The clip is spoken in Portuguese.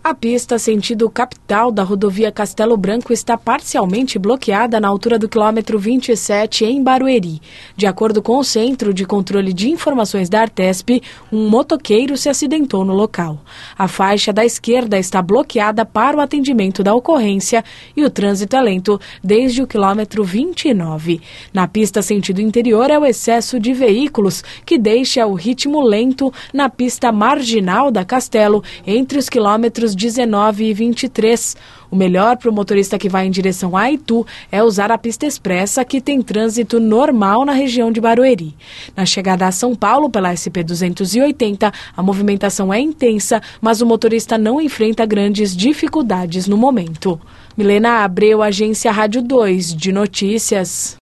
A pista sentido capital da rodovia Castelo Branco está parcialmente bloqueada na altura do quilômetro 27 em Barueri. De acordo com o Centro de Controle de Informações da Artesp, um motoqueiro se acidentou no local. A faixa da esquerda está bloqueada para o atendimento da ocorrência e o trânsito é lento desde o quilômetro 29. Na pista sentido interior é o excesso de veículos que deixa o ritmo lento na pista marginal da Castelo entre os quilômetros 19 e 23. O melhor para o motorista que vai em direção a Itu é usar a pista expressa, que tem trânsito normal na região de Barueri. Na chegada a São Paulo pela SP-280, a movimentação é intensa, mas o motorista não enfrenta grandes dificuldades no momento. Milena Abreu, Agência Rádio 2 de Notícias.